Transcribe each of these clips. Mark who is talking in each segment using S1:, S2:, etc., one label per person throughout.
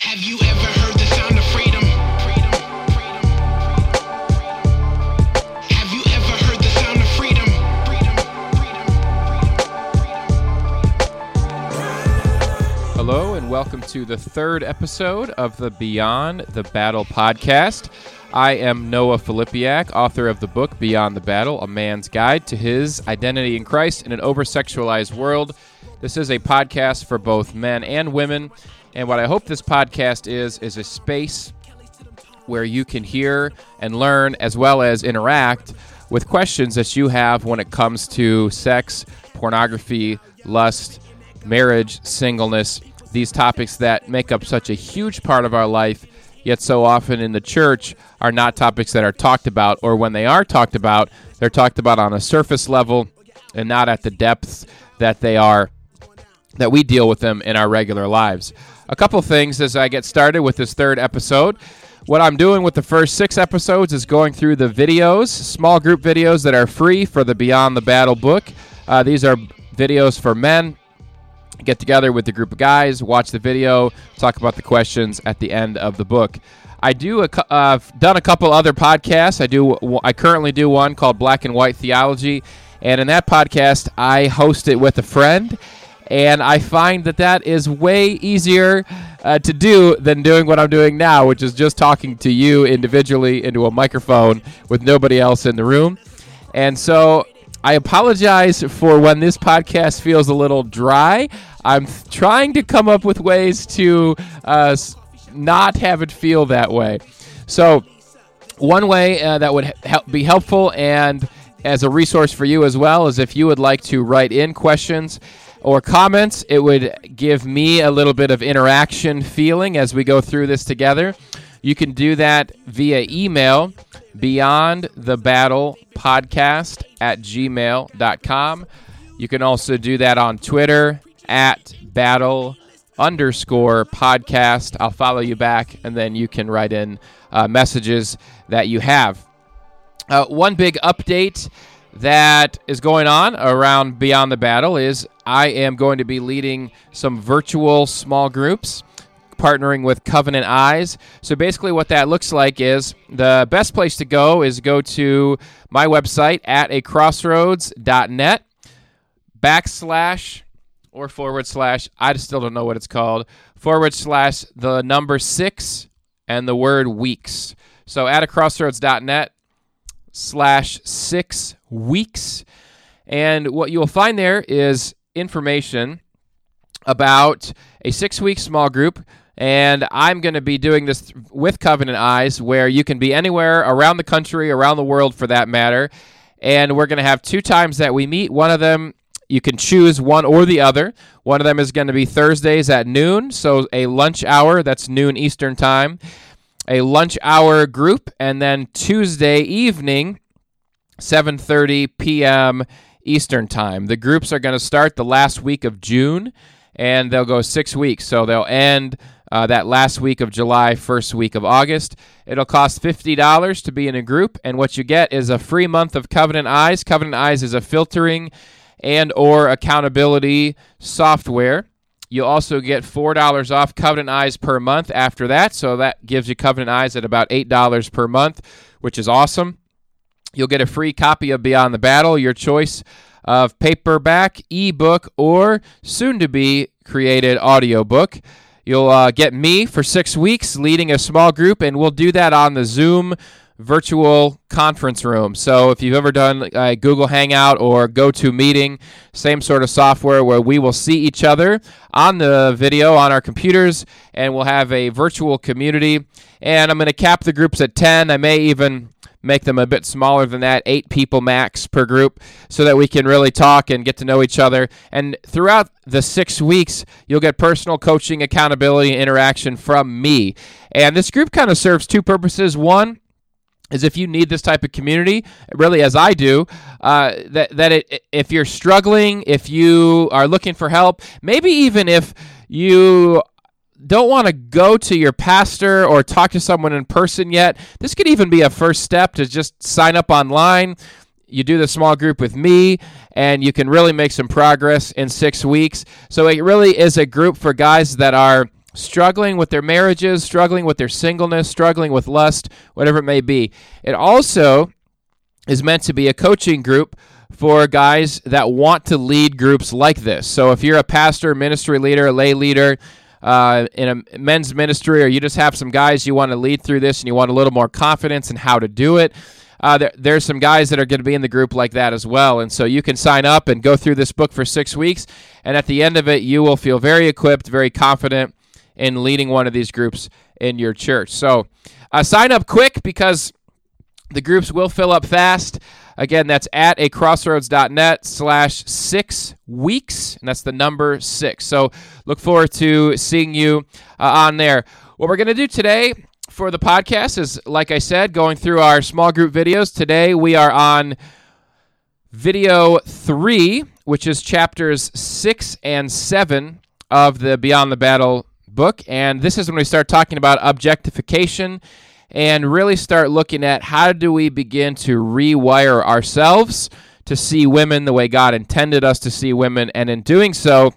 S1: Have you ever heard the sound of freedom? Have you ever heard the sound of freedom?
S2: Hello and welcome to the third episode of the Beyond the Battle podcast. I am Noah Filipiak, author of the book Beyond the Battle, A Man's Guide to His Identity in Christ in an Over-Sexualized World. This is a podcast for both men and women, and what I hope this podcast is a space where you can hear and learn as well as interact with questions that you have when it comes to sex, pornography, lust, marriage, singleness, these topics that make up such a huge part of our life, yet so often in the church are not topics that are talked about, or when they are talked about, they're talked about on a surface level and not at the depths that we deal with them in our regular lives. A couple things as I get started with this third episode. What I'm doing with the first 6 episodes is going through the videos, small group videos that are free for the Beyond the Battle book. These are videos for men. Get together with the group of guys, watch the video, talk about the questions at the end of the book. I've done a couple other podcasts. I currently do one called Black and White Theology, and in that podcast, I host it with a friend, and I find that is way easier to do than doing what I'm doing now, which is just talking to you individually into a microphone with nobody else in the room. And so I apologize for when this podcast feels a little dry. I'm trying to come up with ways to not have it feel that way. So one way that would be helpful and as a resource for you as well is if you would like to write in questions or comments. It would give me a little bit of interaction feeling as we go through this together. You can do that via email, beyondthebattlepodcast@gmail.com. You can also do that on Twitter @battle_podcast. I'll follow you back, and then you can write in messages that you have. One big update that is going on around Beyond the Battle is I am going to be leading some virtual small groups, partnering with Covenant Eyes. So basically what that looks like is the best place to go is go to my website atacrossroads.net / or / I still don't know what it's called, / the number 6 and the word weeks. So atacrossroads.net /6 weeks. And what you'll find there is information about a 6-week small group. And I'm going to be doing this with Covenant Eyes, where you can be anywhere around the country, around the world for that matter. And we're going to have 2 times that we meet. One of them, you can choose one or the other. One of them is going to be Thursdays at noon, so a lunch hour, that's noon Eastern time, a lunch hour group, and then Tuesday evening, 7:30 p.m. Eastern time. The groups are going to start the last week of June, and they'll go 6 weeks, so they'll end that last week of July, first week of August. It'll cost $50 to be in a group, and what you get is a free month of Covenant Eyes. Covenant Eyes is a filtering and or accountability software. You'll also get $4 off Covenant Eyes per month after that, so that gives you Covenant Eyes at about $8 per month, which is awesome. You'll get a free copy of Beyond the Battle, your choice of paperback, ebook, or soon-to-be created audiobook. You'll get me for 6 weeks leading a small group, and we'll do that on the Zoom virtual conference room. So if you've ever done Google Hangout or GoToMeeting, same sort of software where we will see each other on the video on our computers, and we'll have a virtual community. And I'm going to cap the groups at 10. I may even make them a bit smaller than that, 8 people max per group, so that we can really talk and get to know each other. And throughout the 6 weeks, you'll get personal coaching, accountability, and interaction from me. And this group kind of serves 2 purposes. One is if you need this type of community, really as I do, if you're struggling, if you are looking for help, maybe even if you don't want to go to your pastor or talk to someone in person yet, this could even be a first step to just sign up online. You do the small group with me, and you can really make some progress in 6 weeks. So it really is a group for guys that are struggling with their marriages, struggling with their singleness, struggling with lust, whatever it may be. It also is meant to be a coaching group for guys that want to lead groups like this. So if you're a pastor, ministry leader, lay leader in a men's ministry, or you just have some guys you want to lead through this and you want a little more confidence in how to do it, there's some guys that are going to be in the group like that as well. And so you can sign up and go through this book for 6 weeks, and at the end of it, you will feel very equipped, very confident in leading one of these groups in your church. So sign up quick because the groups will fill up fast. Again, that's at acrossroads.net/6 weeks, and that's the number 6. So look forward to seeing you on there. What we're going to do today for the podcast is, like I said, going through our small group videos. Today we are on video 3, which is chapters 6 and 7 of the Beyond the Battle book, and this is when we start talking about objectification and really start looking at how do we begin to rewire ourselves to see women the way God intended us to see women, and in doing so,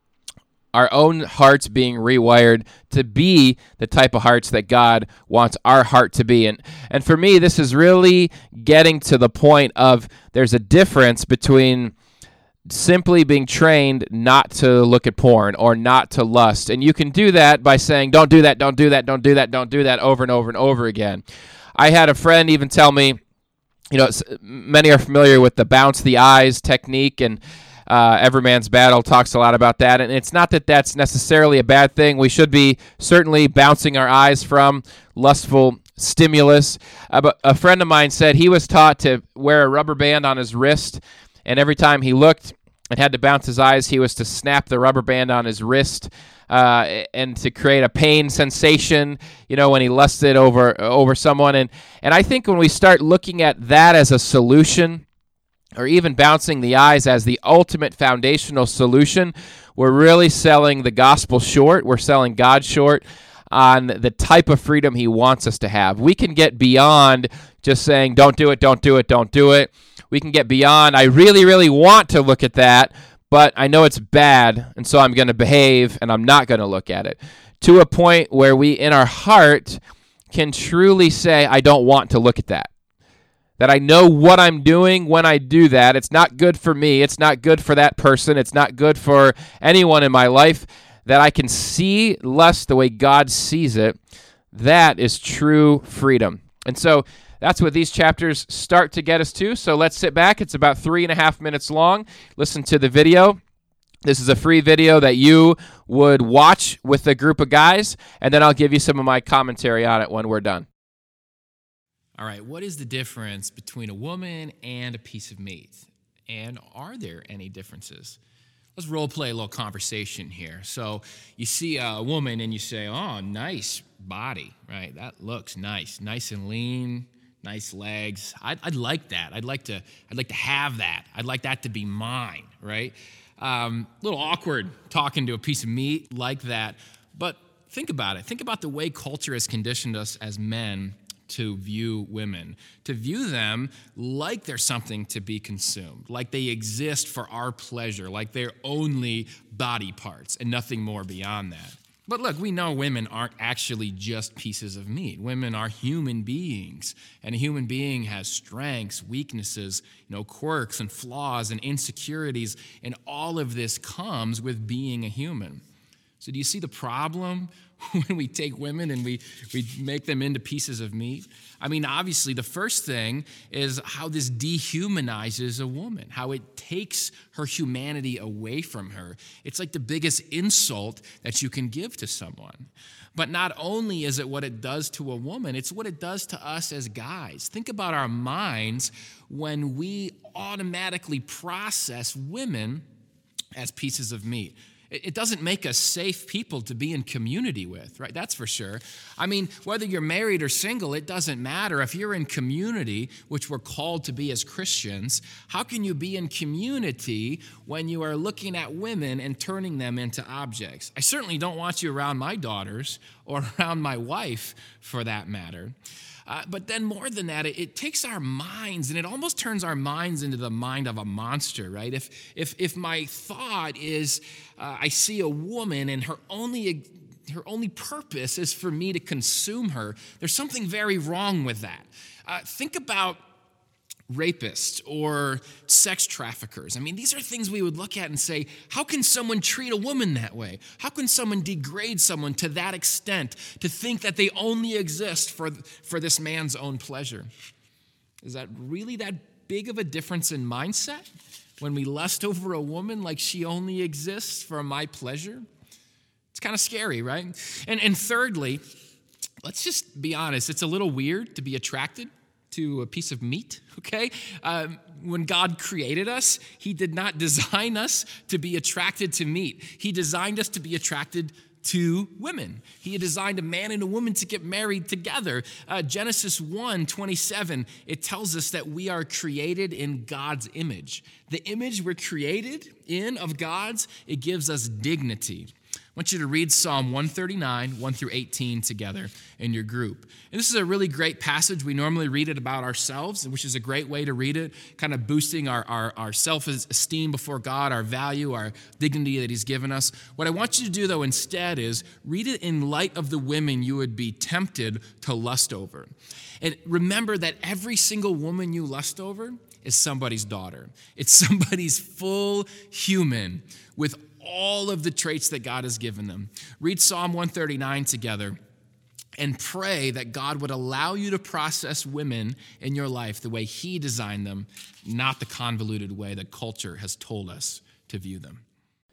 S2: our own hearts being rewired to be the type of hearts that God wants our heart to be. And for me, this is really getting to the point of there's a difference between simply being trained not to look at porn or not to lust. And you can do that by saying, don't do that, don't do that, don't do that, don't do that over and over and over again. I had a friend even tell me, many are familiar with the bounce the eyes technique, and Every Man's Battle talks a lot about that. And it's not that that's necessarily a bad thing. We should be certainly bouncing our eyes from lustful stimulus. But a friend of mine said he was taught to wear a rubber band on his wrist, and every time he looked and had to bounce his eyes, he was to snap the rubber band on his wrist and to create a pain sensation, when he lusted over someone. And I think when we start looking at that as a solution, or even bouncing the eyes as the ultimate foundational solution, we're really selling the gospel short. We're selling God short on the type of freedom he wants us to have. We can get beyond just saying, don't do it, don't do it, don't do it. We can get beyond, I really, really want to look at that, but I know it's bad, and so I'm going to behave, and I'm not going to look at it, to a point where we, in our heart, can truly say, I don't want to look at that. That I know what I'm doing when I do that. It's not good for me. It's not good for that person. It's not good for anyone in my life. That I can see lust the way God sees it. That is true freedom. And so that's what these chapters start to get us to. So let's sit back. It's about 3.5 minutes long. Listen to the video. This is a free video that you would watch with a group of guys, and then I'll give you some of my commentary on it when we're done.
S3: All right, what is the difference between a woman and a piece of meat? And are there any differences? Let's role play a little conversation here. So you see a woman and you say, oh, nice body, right? That looks nice and lean, nice legs. I'd like that. I'd like to have that. I'd like that to be mine, right? A little awkward talking to a piece of meat like that. But think about it. Think about the way culture has conditioned us as men to view women, to view them like they're something to be consumed, like they exist for our pleasure, like they're only body parts and nothing more beyond that. But look, we know women aren't actually just pieces of meat. Women are human beings, and a human being has strengths, weaknesses, quirks and flaws and insecurities, and all of this comes with being a human. So do you see the problem when we take women and we make them into pieces of meat? I mean, obviously, the first thing is how this dehumanizes a woman, how it takes her humanity away from her. It's like the biggest insult that you can give to someone. But not only is it what it does to a woman, it's what it does to us as guys. Think about our minds when we automatically process women as pieces of meat. It doesn't make us safe people to be in community with, right? That's for sure. I mean, whether you're married or single, it doesn't matter. If you're in community, which we're called to be as Christians, how can you be in community when you are looking at women and turning them into objects? I certainly don't want you around my daughters or around my wife, for that matter. But then more than that, it takes our minds and it almost turns our minds into the mind of a monster, right? If my thought is I see a woman and her only her only purpose is for me to consume her, there's something very wrong with that. Think about rapists or sex traffickers. I mean, these are things we would look at and say, how can someone treat a woman that way? How can someone degrade someone to that extent to think that they only exist for this man's own pleasure? Is that really that big of a difference in mindset when we lust over a woman like she only exists for my pleasure? It's kind of scary, right? And thirdly, let's just be honest, it's a little weird to be attracted to a piece of meat, okay? When God created us, he did not design us to be attracted to meat. He designed us to be attracted to women. He had designed a man and a woman to get married together. Genesis 1:27, it tells us that we are created in God's image. The image we're created in of God's, it gives us dignity. I want you to read Psalm 139, 1 through 18 together in your group. And this is a really great passage. We normally read it about ourselves, which is a great way to read it, kind of boosting our self-esteem before God, our value, our dignity that he's given us. What I want you to do, though, instead is read it in light of the women you would be tempted to lust over. And remember that every single woman you lust over is somebody's daughter. It's somebody's full human with all of the traits that God has given them. Read Psalm 139 together and pray that God would allow you to process women in your life the way he designed them, not the convoluted way that culture has told us to view them.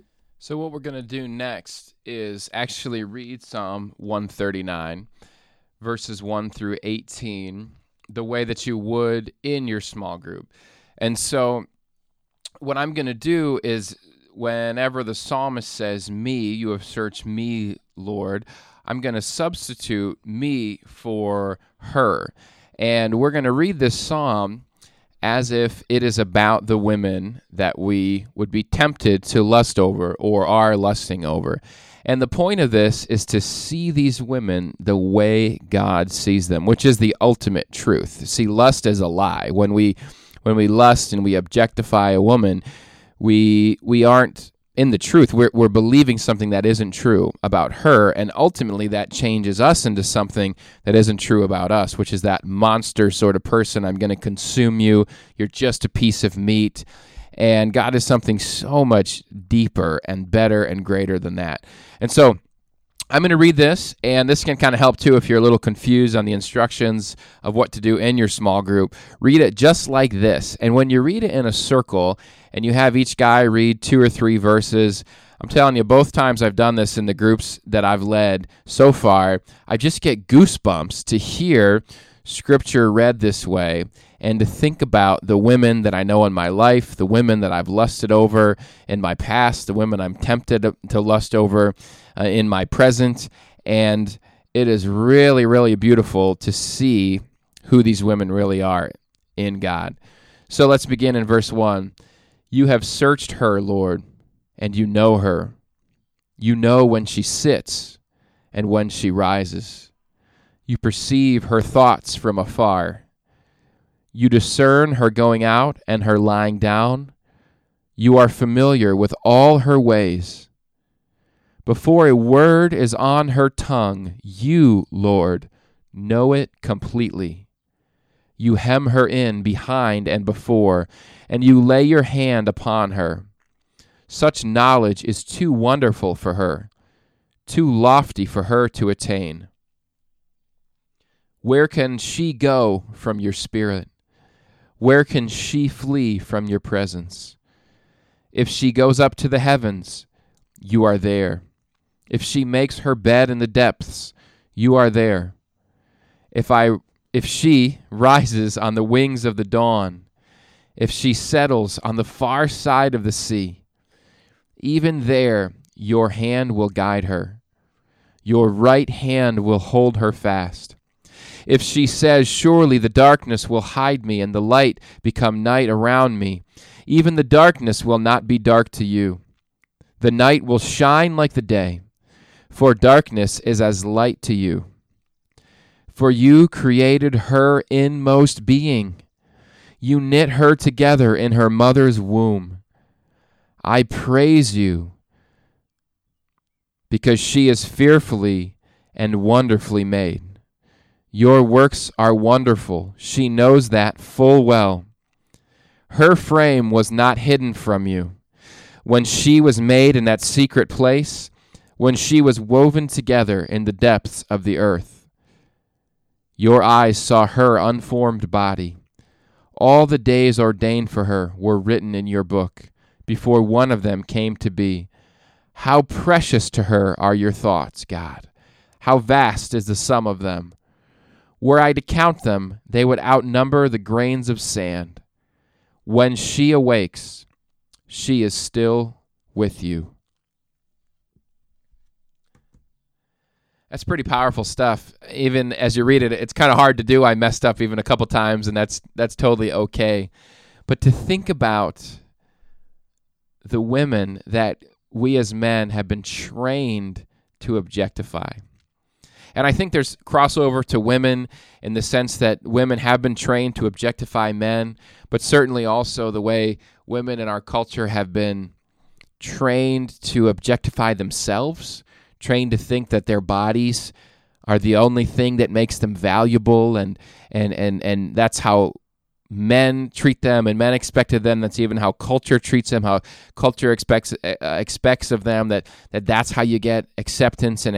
S2: So what we're going to do next is actually read Psalm 139, verses 1 through 18, the way that you would in your small group. And so what I'm going to do is, whenever the psalmist says, me, you have searched me, Lord, I'm going to substitute me for her. And we're going to read this psalm as if it is about the women that we would be tempted to lust over or are lusting over. And the point of this is to see these women the way God sees them, which is the ultimate truth. See, lust is a lie. When we lust and we objectify a woman, we aren't in the truth. We're believing something that isn't true about her, and ultimately that changes us into something that isn't true about us, which is that monster sort of person. I'm going to consume you. You're just a piece of meat. And God is something so much deeper and better and greater than that. And so I'm going to read this, and this can kind of help too if you're a little confused on the instructions of what to do in your small group. Read it just like this. And when you read it in a circle and you have each guy read 2 or 3 verses, I'm telling you, both times I've done this in the groups that I've led so far, I just get goosebumps to hear Scripture read this way and to think about the women that I know in my life, the women that I've lusted over in my past, the women I'm tempted to lust over in my present. And it is really, really beautiful to see who these women really are in God. So let's begin in verse 1. You have searched her, Lord, and you know her. You know when she sits and when she rises. You perceive her thoughts from afar. You discern her going out and her lying down. You are familiar with all her ways. Before a word is on her tongue, you, Lord, know it completely. You hem her in behind and before, and you lay your hand upon her. Such knowledge is too wonderful for her, too lofty for her to attain. Where can she go from your spirit? Where can she flee from your presence? If she goes up to the heavens, you are there. If she makes her bed in the depths, you are there. If she rises on the wings of the dawn, if she settles on the far side of the sea, even there your hand will guide her. Your right hand will hold her fast. If she says, surely the darkness will hide me and the light become night around me, even the darkness will not be dark to you. The night will shine like the day, for darkness is as light to you. For you created her inmost being. You knit her together in her mother's womb. I praise you, because she is fearfully and wonderfully made. Your works are wonderful. She knows that full well. Her frame was not hidden from you when she was made in that secret place, when she was woven together in the depths of the earth. Your eyes saw her unformed body. All the days ordained for her were written in your book, before one of them came to be. How precious to her are your thoughts, God. How vast is the sum of them. Were I to count them, they would outnumber the grains of sand. When she awakes, she is still with you. That's pretty powerful stuff. Even as you read it, it's kind of hard to do. I messed up even a couple times, and that's totally okay. But to think about the women that we as men have been trained to objectify. And I think there's crossover to women in the sense that women have been trained to objectify men, but certainly also the way women in our culture have been trained to objectify themselves, trained to think that their bodies are the only thing that makes them valuable, and that's how men treat them, and men expect of them. That's even how culture treats them, how culture expects of them, that's how you get acceptance and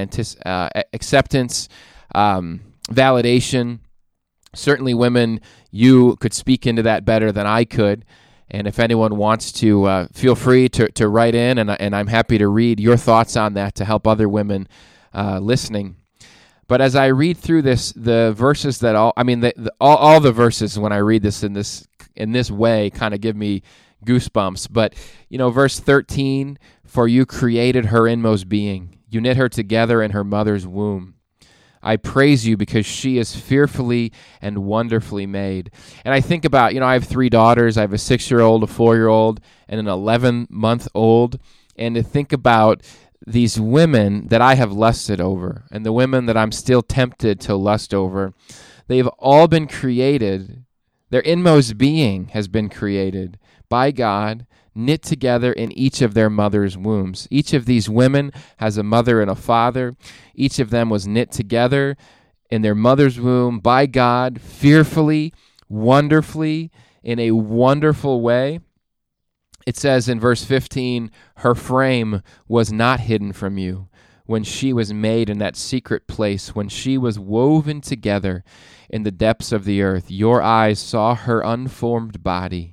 S2: validation. Certainly women, you could speak into that better than I could. And if anyone wants to, feel free to write in, and I'm happy to read your thoughts on that to help other women listening. But as I read through this, the verses that all the verses when I read this in this way kind of give me goosebumps. But verse 13: For you created her inmost being, you knit her together in her mother's womb. I praise you because she is fearfully and wonderfully made. And I think about, I have 3 daughters. I have a 6-year-old, a 4-year-old, and an 11-month-old. And to think about these women that I have lusted over, and the women that I'm still tempted to lust over, they've all been created. Their inmost being has been created by God, knit together in each of their mother's wombs. Each of these women has a mother and a father. Each of them was knit together in their mother's womb by God, fearfully, wonderfully, in a wonderful way. It says in verse 15, her frame was not hidden from you when she was made in that secret place, when she was woven together in the depths of the earth. Your eyes saw her unformed body.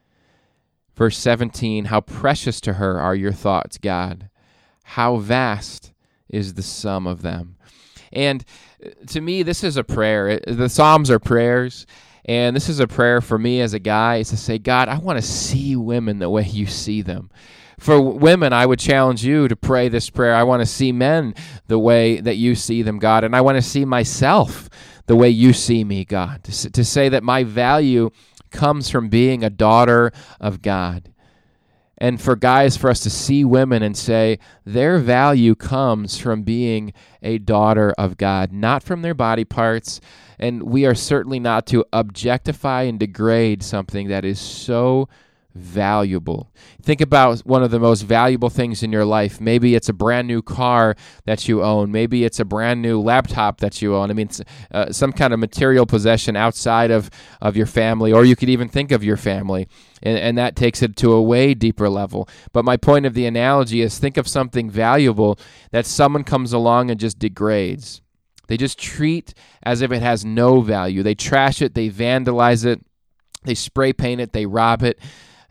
S2: Verse 17, how precious to her are your thoughts, God. How vast is the sum of them. And to me, this is a prayer. The Psalms are prayers. And this is a prayer for me as a guy, is to say, God, I want to see women the way you see them. For women, I would challenge you to pray this prayer. I want to see men the way that you see them, God. And I want to see myself the way you see me, God. To say that my value comes from being a daughter of God. And for guys, for us to see women and say their value comes from being a daughter of God, not from their body parts. And we are certainly not to objectify and degrade something that is so valuable. Think about one of the most valuable things in your life. Maybe it's a brand new car that you own. Maybe it's a brand new laptop that you own. I mean, some kind of material possession outside of your family, or you could even think of your family, and that takes it to a way deeper level. But my point of the analogy is, think of something valuable that someone comes along and just degrades. They just treat as if it has no value. They trash it, they vandalize it, they spray paint it, they rob it.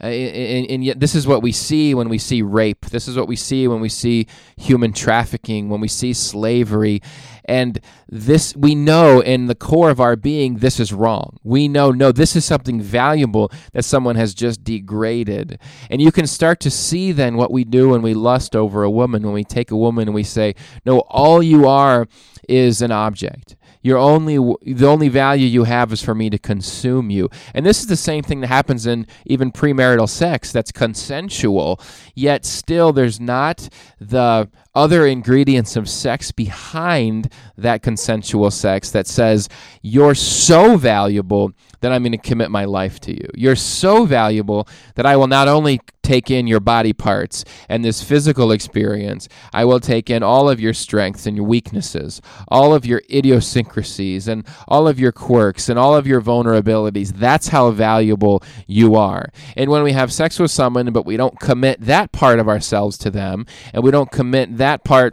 S2: And yet this is what we see when we see rape. This is what we see when we see human trafficking, when we see slavery. And this, we know in the core of our being, this is wrong. We know, no, this is something valuable that someone has just degraded. And you can start to see then what we do when we lust over a woman, when we take a woman and we say, no, all you are is an object. The only value you have is for me to consume you. And this is the same thing that happens in even premarital sex that's consensual, yet still there's not the other ingredients of sex behind that consensual sex that says, you're so valuable that I'm going to commit my life to you. You're so valuable that I will not only take in your body parts and this physical experience. I will take in all of your strengths and your weaknesses, all of your idiosyncrasies and all of your quirks and all of your vulnerabilities. That's how valuable you are. And when we have sex with someone, but we don't commit that part of ourselves to them, and we don't commit that part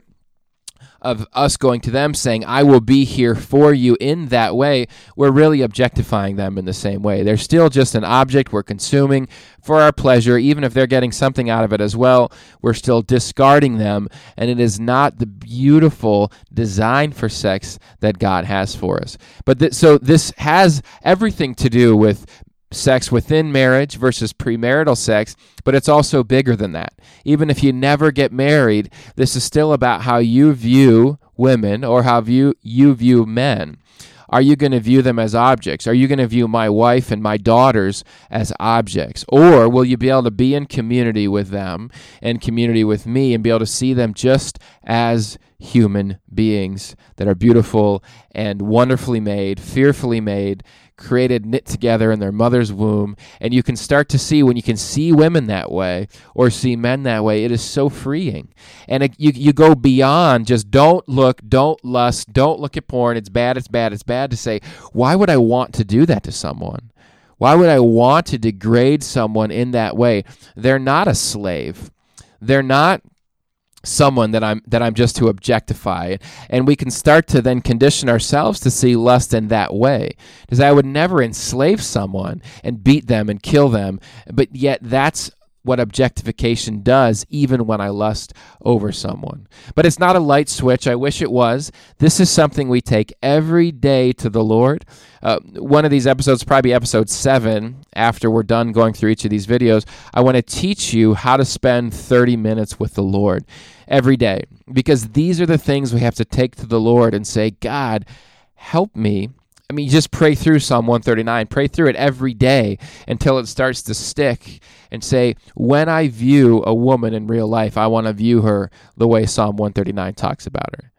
S2: of us going to them saying, I will be here for you in that way, we're really objectifying them in the same way. They're still just an object we're consuming for our pleasure. Even if they're getting something out of it as well, we're still discarding them, and it is not the beautiful design for sex that God has for us. But so this has everything to do with sex within marriage versus premarital sex, but it's also bigger than that. Even if you never get married, this is still about how you view women or how you view men. Are you going to view them as objects? Are you going to view my wife and my daughters as objects? Or will you be able to be in community with them and community with me and be able to see them just as human beings that are beautiful and wonderfully made, fearfully made, created, knit together in their mother's womb? And you can start to see, when you can see women that way or see men that way, it is so freeing. And you go beyond just don't look, don't lust, don't look at porn, it's bad, it's bad, it's bad, to say, why would I want to do that to someone? Why would I want to degrade someone in that way? They're not a slave. They're not someone that I'm just to objectify. And we can start to then condition ourselves to see lust in that way. Because I would never enslave someone and beat them and kill them, but yet that's what objectification does, even when I lust over someone. But it's not a light switch. I wish it was. This is something we take every day to the Lord. One of these episodes, probably episode 7, after we're done going through each of these videos, I want to teach you how to spend 30 minutes with the Lord every day, because these are the things we have to take to the Lord and say, God, help me. I mean, just pray through Psalm 139. Pray through it every day until it starts to stick, and say, when I view a woman in real life, I want to view her the way Psalm 139 talks about her.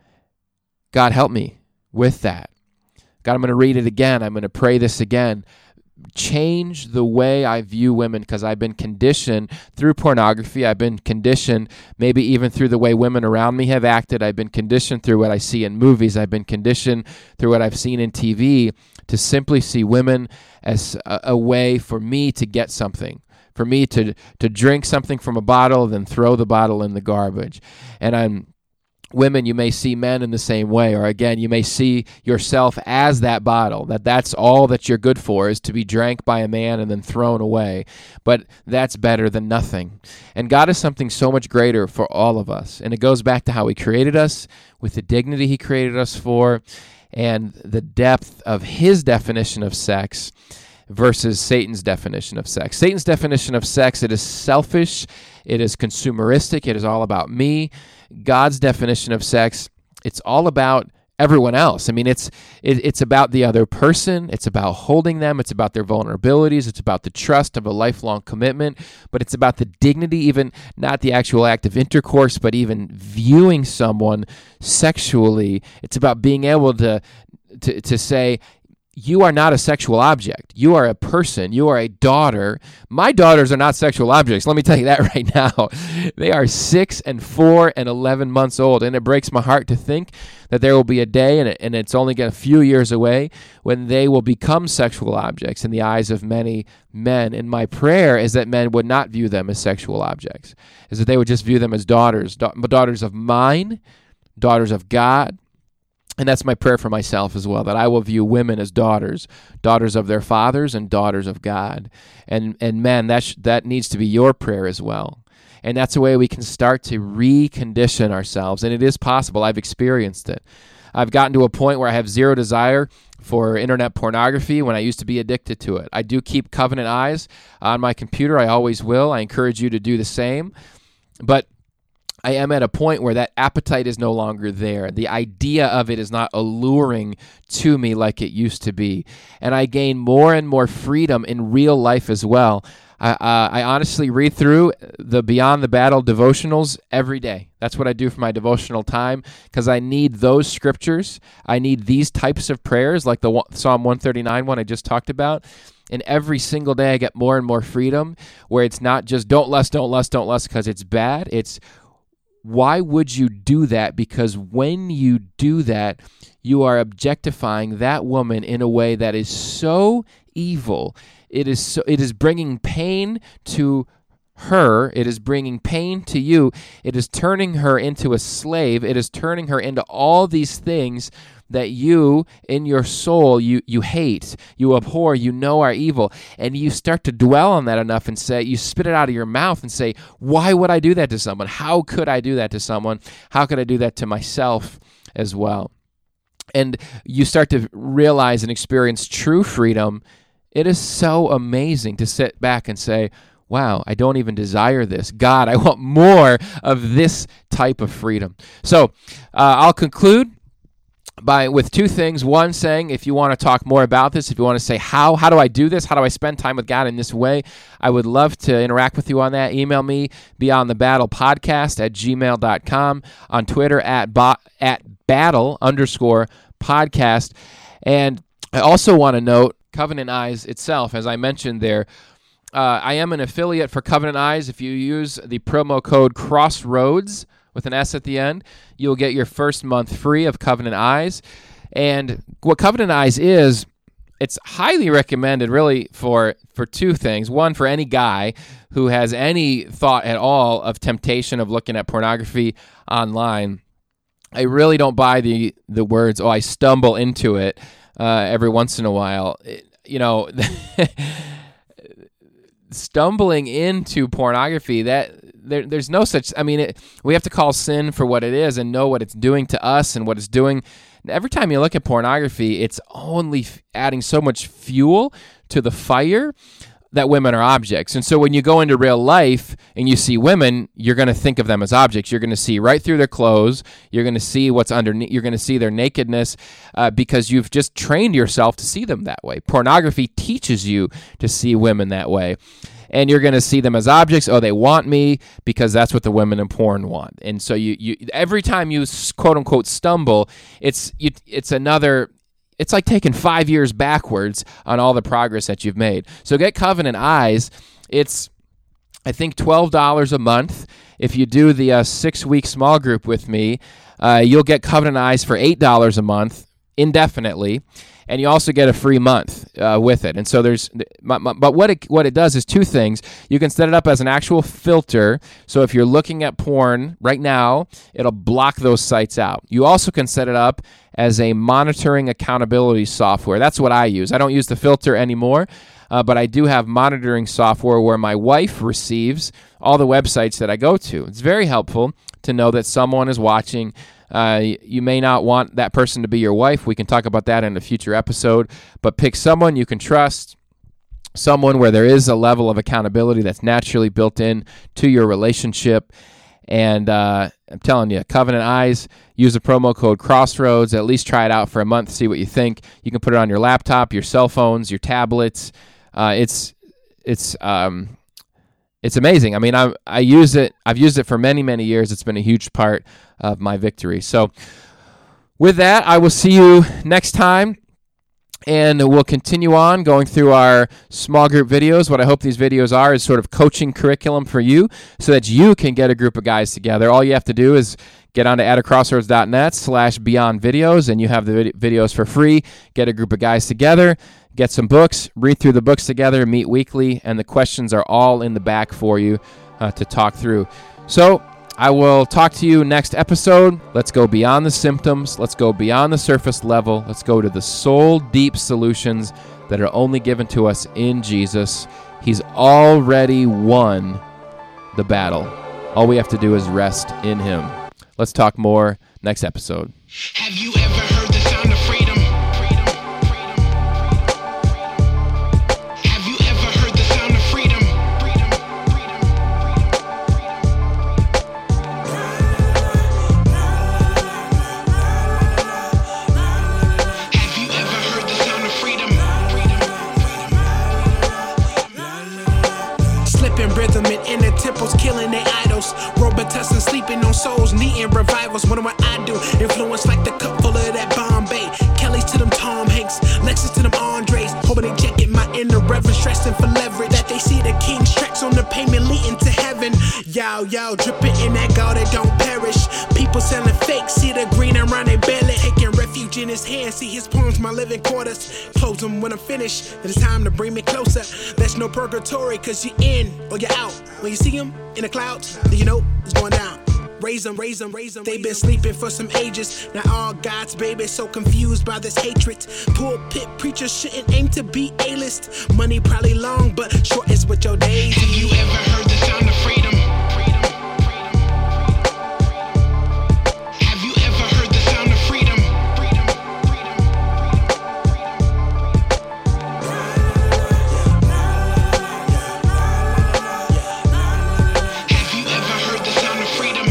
S2: God, help me with that. God, I'm going to read it again. I'm going to pray this again. Change the way I view women, because I've been conditioned through pornography. I've been conditioned maybe even through the way women around me have acted. I've been conditioned through what I see in movies. I've been conditioned through what I've seen in TV to simply see women as a way for me to get something, for me to drink something from a bottle, then throw the bottle in the garbage. And women, you may see men in the same way, or again, you may see yourself as that bottle, that's all that you're good for, is to be drank by a man and then thrown away. But that's better than nothing. And God is something so much greater for all of us. And it goes back to how He created us, with the dignity He created us for, and the depth of His definition of sex versus Satan's definition of sex. Satan's definition of sex, it is selfish, it is consumeristic, it is all about me. God's definition of sex, it's all about everyone else. I mean, it's about the other person, it's about holding them, it's about their vulnerabilities, it's about the trust of a lifelong commitment, but it's about the dignity, even not the actual act of intercourse, but even viewing someone sexually. It's about being able to say, you are not a sexual object. You are a person. You are a daughter. My daughters are not sexual objects. Let me tell you that right now. They are 6 and 4 and 11 months old, and it breaks my heart to think that there will be a day, and it's only a few years away, when they will become sexual objects in the eyes of many men. And my prayer is that men would not view them as sexual objects, is that they would just view them as daughters, daughters of mine, daughters of God. And that's my prayer for myself as well, that I will view women as daughters of their fathers and daughters of God. And men, that needs to be your prayer as well. And that's a way we can start to recondition ourselves. And it is possible. I've experienced it. I've gotten to a point where I have zero desire for internet pornography when I used to be addicted to it. I do keep Covenant Eyes on my computer. I always will. I encourage you to do the same. But I am at a point where that appetite is no longer there. The idea of it is not alluring to me like it used to be. And I gain more and more freedom in real life as well. I honestly read through the Beyond the Battle devotionals every day. That's what I do for my devotional time, because I need those scriptures. I need these types of prayers, like the Psalm 139 one I just talked about. and every single day I get more and more freedom, where it's not just don't lust because it's bad. It's why would you do that? Because when you do that, you are objectifying that woman in a way that is so evil. It is bringing pain to her. It is bringing pain to you. It is turning her into a slave. It is turning her into all these things that you, in your soul, you hate, you abhor, you know are evil. And you start to dwell on that enough and say, you spit it out of your mouth and say, why would I do that to someone? How could I do that to someone? How could I do that to myself as well? And you start to realize and experience true freedom. It is so amazing to sit back and say, wow, I don't even desire this. God, I want more of this type of freedom. So I'll conclude with two things. One, saying if you want to talk more about this, if you want to say how do I do this? How do I spend time with God in this way? I would love to interact with you on that. Email me, beyondthebattlepodcast@gmail.com, on Twitter at battle_podcast. And I also want to note Covenant Eyes itself, as I mentioned there. I am an affiliate for Covenant Eyes. If you use the promo code Crossroads with an S at the end, you'll get your first month free of Covenant Eyes. And what Covenant Eyes is, it's highly recommended really for two things. One, for any guy who has any thought at all of temptation of looking at pornography online. I really don't buy the words, I stumble into it every once in a while. Stumbling into pornography, that there's no such, we have to call sin for what it is and know what it's doing to us and what it's doing. Every time you look at pornography, it's only adding so much fuel to the fire that women are objects. And so when you go into real life and you see women, you're going to think of them as objects. You're going to see right through their clothes. You're going to see what's underneath. You're going to see their nakedness because you've just trained yourself to see them that way. Pornography teaches you to see women that way. And you're going to see them as objects. They want me, because that's what the women in porn want. And so you every time you quote unquote stumble, it's like taking 5 years backwards on all the progress that you've made. So get Covenant Eyes. It's, I think, $12 a month. If you do the 6-week small group with me, you'll get Covenant Eyes for $8 a month indefinitely. And you also get a free month with it. And so but what it does is two things. You can set it up as an actual filter. So if you're looking at porn right now, it'll block those sites out. You also can set it up as a monitoring accountability software. That's what I use. I don't use the filter anymore, but I do have monitoring software where my wife receives all the websites that I go to. It's very helpful to know that someone is watching. You may not want that person to be your wife. We can talk about that in a future episode, but pick someone you can trust, someone where there is a level of accountability that's naturally built in to your relationship. And I'm telling you, Covenant Eyes, use the promo code Crossroads. At least try it out for a month, see what you think. You can put it on your laptop, your cell phones, your tablets. It's amazing. I use it. I've used it for many, many years. It's been a huge part of my victory. So with that, I will see you next time. And we'll continue on going through our small group videos. What I hope these videos are is sort of coaching curriculum for you so that you can get a group of guys together. All you have to do is get onto attacrossroads.net/beyondvideos, and you have the videos for free. Get a group of guys together, get some books, read through the books together, meet weekly, and the questions are all in the back for you to talk through. So I will talk to you next episode. Let's go beyond the symptoms. Let's go beyond the surface level. Let's go to the soul-deep solutions that are only given to us in Jesus. He's already won the battle. All we have to do is rest in Him. Let's talk more next episode.
S1: Have you ever heard the sound of freedom? Have you ever heard the sound of freedom? Have you ever heard the sound of freedom? Slipping rhythm and inner temples, killing their idols. Robitussin sleeping on souls, needing revivals. What do I do? Influence like the cup full of that Bombay. Kelly's to them Tom Hanks, Lexus to them Andres. Hoping they check it my and the reverend stressing for leverage. That they see the king's tracks on the pavement leading to heaven. Yo, dripping in that gold that don't perish. People selling fake, see the green around their belly. Taking refuge in his hands, see his palms, my living quarters. Close them when I'm finished, then it's time to bring me closer. There's no purgatory, cause you're in or you're out. When you see him in the clouds, then you know it's going down. Raise them. They been sleeping for some ages. Now all God's babies so confused by this hatred. Pulpit preachers shouldn't aim to be A-list. Money probably long, but short is what your days. Have you ever heard the sound of freedom? Have you ever heard the sound of freedom? Have you ever heard the sound of freedom?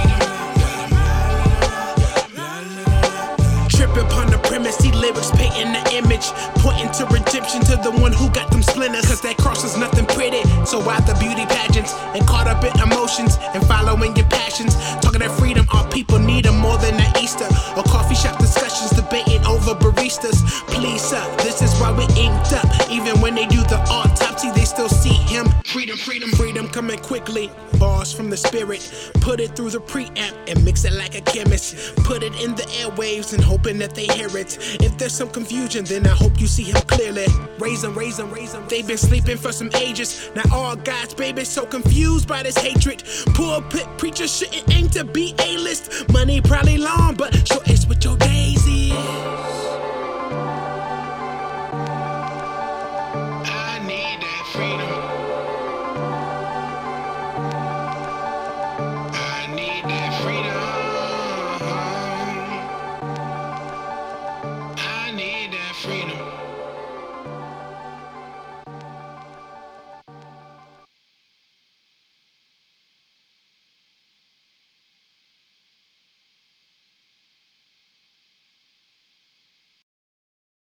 S1: Upon the premise, see lyrics painting the image, pointing to redemption to the one who got them splinters. Cause that cross is nothing pretty, so why the beauty pageants? And caught up in emotions and following your passions. Talking that freedom, all people need them more than that Easter. Or coffee shop discussions, debating over baristas. Please, sir, this is why we inked up. Even when they do the autopsy, they still see him. Freedom coming quickly. Bars from the spirit, put it through the preamp and mix it like a chemist. Put it in the airwaves and hoping that they hear it. If there's some confusion, then I hope you see him clearly. Raise them. They've been sleeping for some ages. Now all God's babies so confused by this hatred. Pulpit preachers shouldn't aim to be A-list. Money probably long, but sure is what your days is.